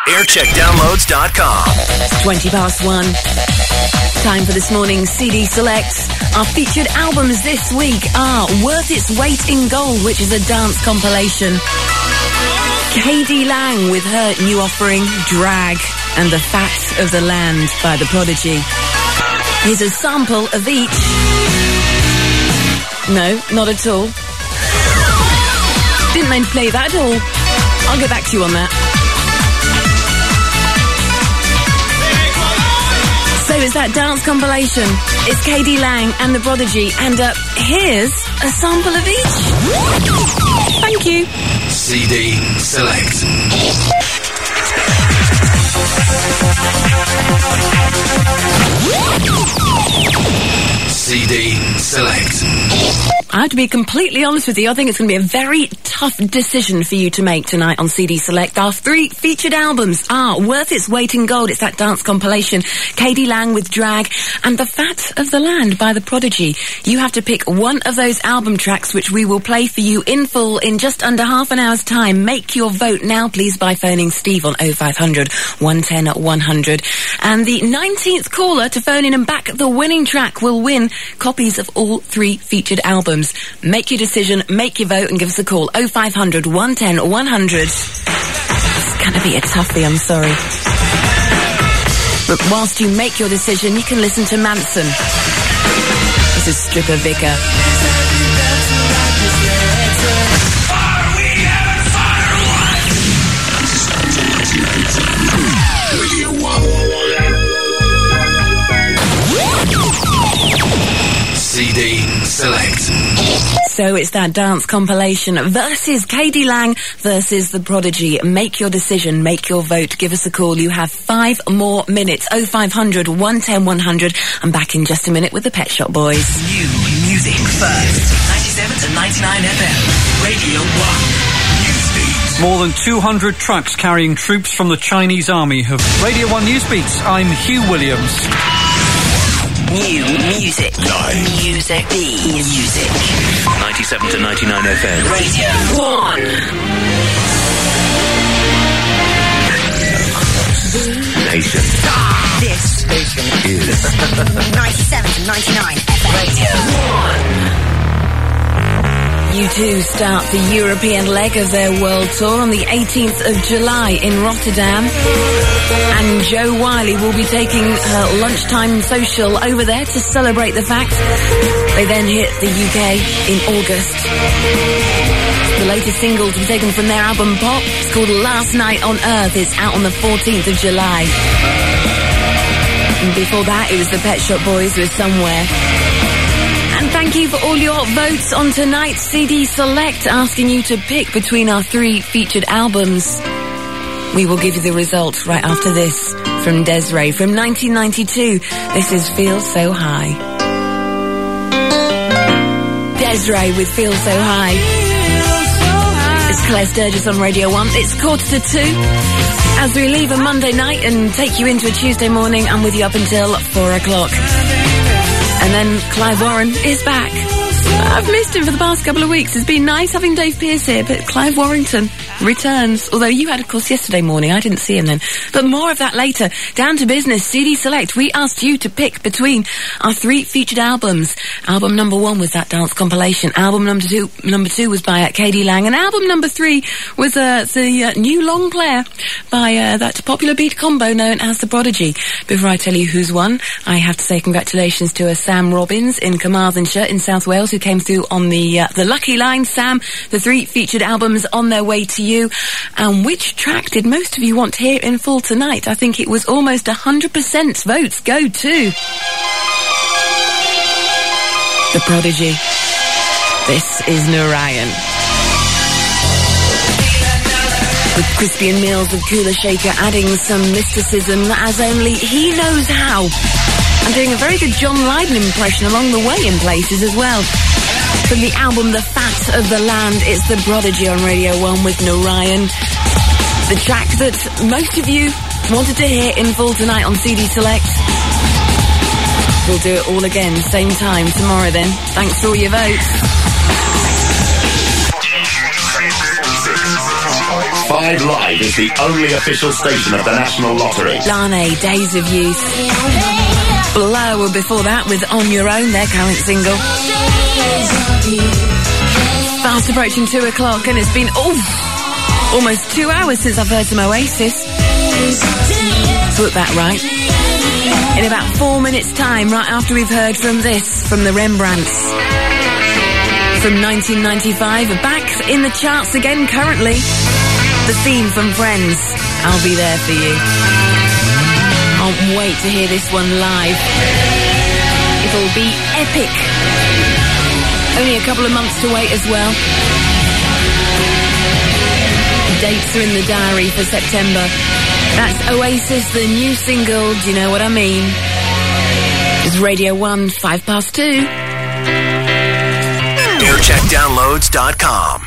aircheckdownloads.com. 1:20. Time for this morning's CD Select. Our featured albums this week are Worth Its Weight in Gold, which is a dance compilation. KD Lang with her new offering, Drag, and The Fat of the Land by The Prodigy. Here's a sample of each. No, not at all. Didn't mean to play that at all. I'll get back to you on that. So it's that dance compilation. It's KD Lang and The Prodigy, and here's a sample of each. Thank you. CD Select. CD Select. I have to be completely honest with you. I think it's going to be a very tough decision for you to make tonight on CD Select. Our three featured albums are Worth Its Weight in Gold, it's that dance compilation, KD Lang with Drag, and The Fat of the Land by The Prodigy. You have to pick one of those album tracks, which we will play for you in full in just under half an hour's time. Make your vote now, please, by phoning Steve on 0500 110 100. And the 19th caller to phone in and back the winning track will win copies of all three featured albums. Make your decision, make your vote, and give us a call. 0500 110 100. It's going to be a toughie, I'm sorry. But whilst you make your decision, you can listen to Manson. This is Stripper Vicar. CD Select. So it's that dance compilation versus KD Lang versus The Prodigy. Make your decision, make your vote, give us a call. You have 5 more minutes. 0500 110 100. I'm back in just a minute with the Pet Shop Boys. New music first. 97 to 99 FM. Radio 1. Newsbeat. More than 200 trucks carrying troops from the Chinese army have Radio 1 Newsbeats. I'm Hugh Williams. New music. Live. Music. The music. 97 to 99 FM. Radio 1. Nation. This station is 97 to 99 FM. Radio 1. U2 start the European leg of their world tour on the 18th of July in Rotterdam. And Jo Whiley will be taking her lunchtime social over there to celebrate the fact. They then hit the UK in August. The latest single to be taken from their album Pop. It's called Last Night on Earth. It's out on the 14th of July. And before that, it was the Pet Shop Boys with Somewhere. And thank you for all your votes on tonight's CD Select, asking you to pick between our three featured albums. We will give you the result right after this from Des'ree from 1992. This is Feel So High. Des'ree with Feel So High. It's Claire Sturgis on Radio 1. It's 1:45. As we leave a Monday night and take you into a Tuesday morning, I'm with you up until 4 o'clock. And then Clive Warren is back. I've missed him for the past couple of weeks. It's been nice having Dave Pearce here, but Clive Warrington returns. Although you had, of course, yesterday morning. I didn't see him then. But more of that later. Down to business, CD Select. We asked you to pick between our three featured albums. Album number 1 was that dance compilation. Album number two was by KD Lang. And album number 3 was the new long player by that popular beat combo known as The Prodigy. Before I tell you who's won, I have to say congratulations to Sam Robbins in Carmarthenshire in South Wales, who came through on the lucky line. Sam, the three featured albums on their way to you. And which track did most of you want to hear in full tonight? I think it was almost 100% votes go to The Prodigy. This is Narayan. With Crispian Mills of Cooler Shaker adding some mysticism as only he knows how. And doing a very good John Lydon impression along the way in places as well. From the album The Fat of the Land, it's The Prodigy on Radio 1 with Narayan. The track that most of you wanted to hear in full tonight on CD Select. We'll do it all again, same time tomorrow then. Thanks for all your votes. 5 Live is the only official station of the National Lottery. Lane, Days of Youth. Blur were before that with On Your Own, their current single. Fast approaching 2 o'clock, and it's been almost 2 hours since I've heard some Oasis. Put that right. In about 4 minutes' time, right after we've heard from this, from the Rembrandts. From 1995, back in the charts again currently. The theme from Friends, I'll Be There For You. Can't wait to hear this one live. It'll be epic. Only a couple of months to wait as well. Dates are in the diary for September. That's Oasis, the new single, Do You Know What I Mean? It's Radio 1, 2:05. AirCheckDownloads.com.